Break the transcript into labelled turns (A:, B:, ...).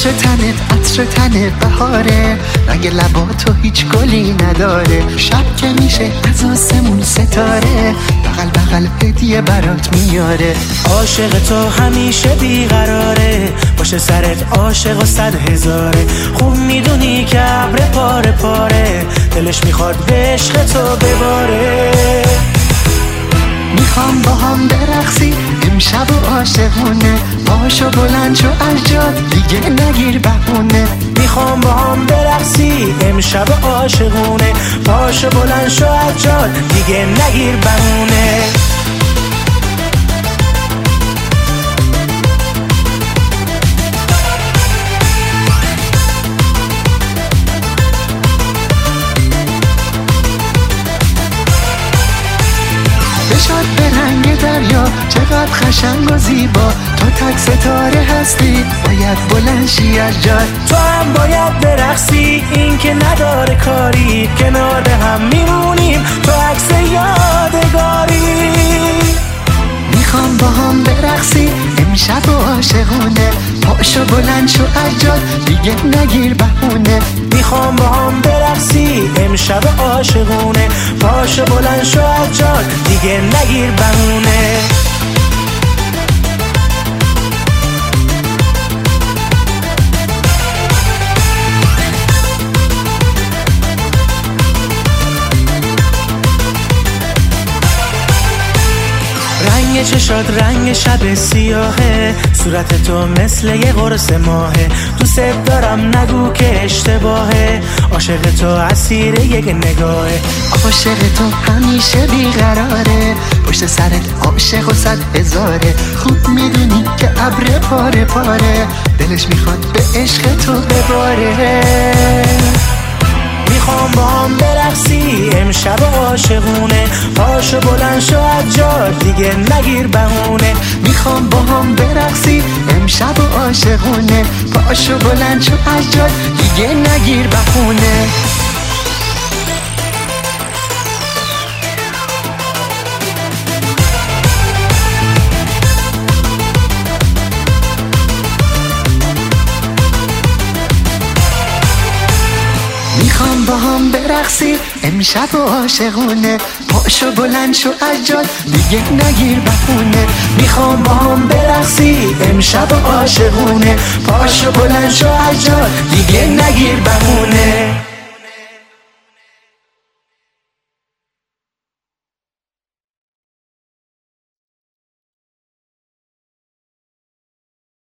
A: تنت عطر تنت بهاره، رنگ لباتو هیچ گلی نداره. شب که میشه از آسمون ستاره، بغل بغل هدیه برات میاره.
B: عاشق تو همیشه بیقراره، باشه سرت عاشق و 100,000. خوب میدونی که ابر پاره پاره، دلش میخواد به عشق تو بباره.
A: میخوام با هم برقصی امشب و عاشقونه، پاشو بلند شو از جات دیگه نگیر بهونه.
B: میخوام با هم برقصی امشب عاشقونه، پاشو بلند شو از جات دیگه نگیر بهونه.
A: بشاد به رنگ دریا چقدر قشنگ و زیبا، تو تک ستاره هستی باید بلند شی از جای.
B: تو هم باید برقصی، این که نداره کاری، کنار هم میمونیم تو عکس یادگاری.
A: میخوام با هم برقصی امشب و عاشقونه، پاشو بلند شو از جات دیگه نگیر بهونه.
B: میخوام با هم برقصی امشب عاشقونه، پاشو بلند شو از جات دیگه نگیر بهونه. رنگ چشات رنگ شب سیاهه، صورت تو مثل یه قرص ماهه. دوست دارم نگو که اشتباهه، عاشق تو اسیر یک نگاهه.
A: عاشق تو همیشه بیقراره، پشت سرت عاشق و 100,000. خوب میدونی که ابر پاره پاره، دلش میخواد به عشق تو بباره.
B: میخوام با هم برقصی امشب عاشقونه، پاشو بلند شو از جات دیگه نگیر بهونه.
A: میخوام با هم برقصی امشب عاشقونه، پاشو بلند شو از جات دیگه نگیر بهونه. میخوام با هم برقصی امشب عاشقونه، پاشو بلند شو از جات دیگه نگیر بهونه.
B: میخوام با هم برقصی امشب عاشقونه، پاشو بلند شو از جات دیگه نگیر بهونه.